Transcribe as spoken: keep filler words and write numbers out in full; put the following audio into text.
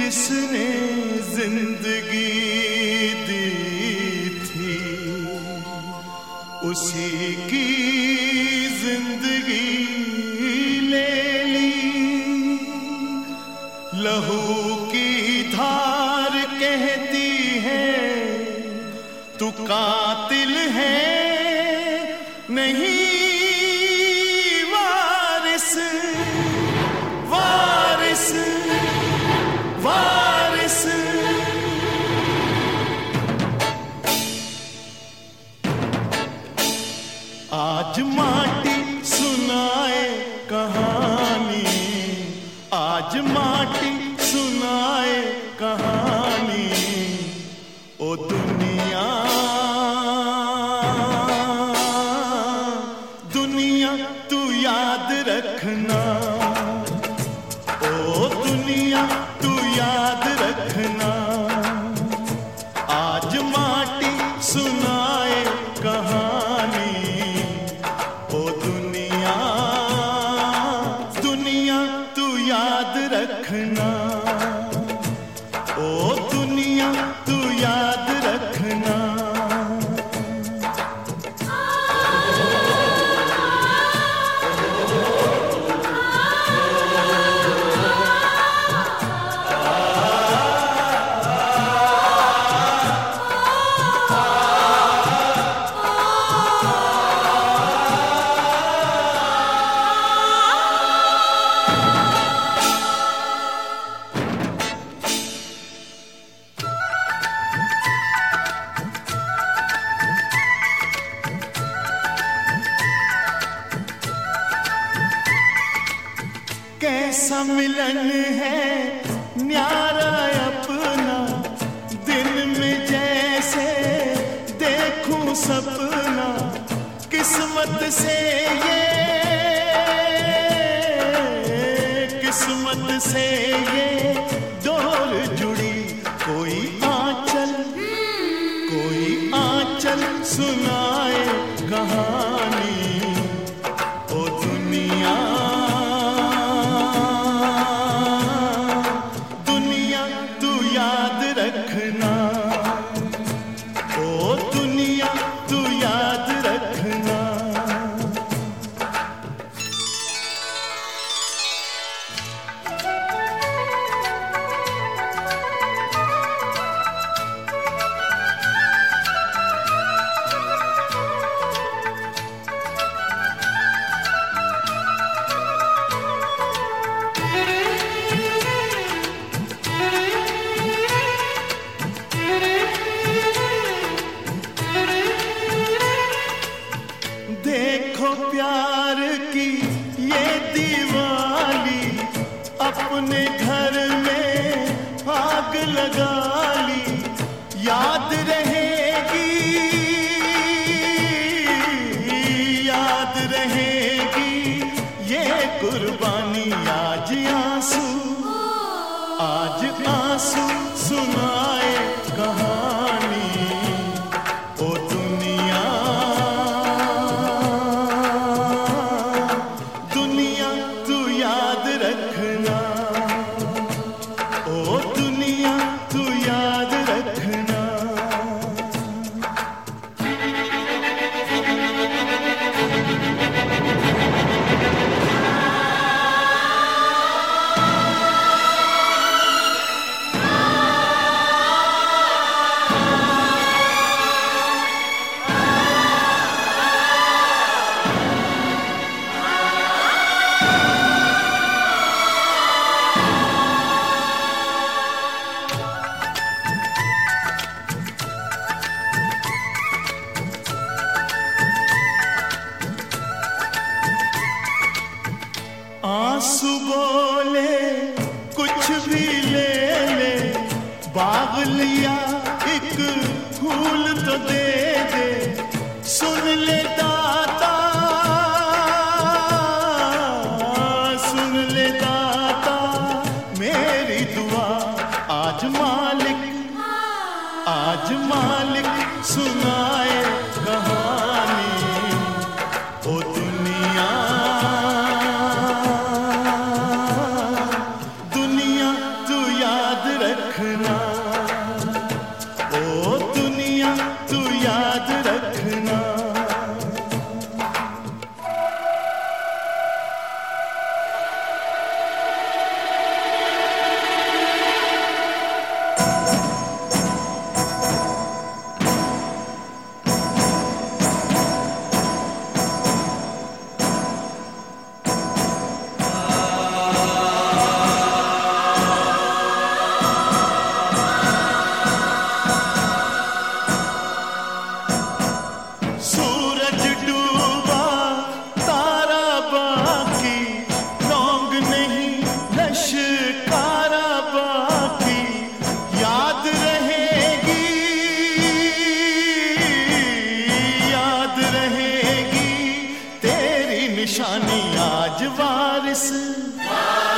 जिसने जिंदगी दी थी उसी की जिंदगी ले ली। लहू की धार कहती है तू कातिल है नहीं वारिस वारिस वारिस। आज माटी सुनाए कहानी, आज माटी सुनाए कहानी। ओ दुनिया दुनिया तू याद रखना, ओ दुनिया तू याद रखना। आज माटी सुनाए कहानी, ओ दुनिया दुनिया तू याद रखना, ओ दुनिया तू याद रखना। कैसा मिलन है न्यारा अपना, दिन में जैसे देखूं सपना। किस्मत से ये किस्मत से ये डोर जुड़ी। कोई आंचल कोई आंचल सुनाए कहानी, ओ दुनिया याद रखना, ओ दुनिया तू याद रखना। देखो प्यार की ये दीवाली, अपने घर में आग लगा ली। याद रहेगी याद रहेगी ये कुर्बानी। आज आंसू आज आंसू सुनाए कहानी, ओ दुनिया दुनिया तू याद रखना, ओ दुनिया तू याद रखना। आंसू बोले कुछ भी ले ले, बाग लिया एक फूल तो दे दे। सुन ले दाता सुन ले दाता मेरी दुआ। आज मालिक आज मालिक सुनाए कहानी, ओ दुनिया दुनिया तू याद आज वारिस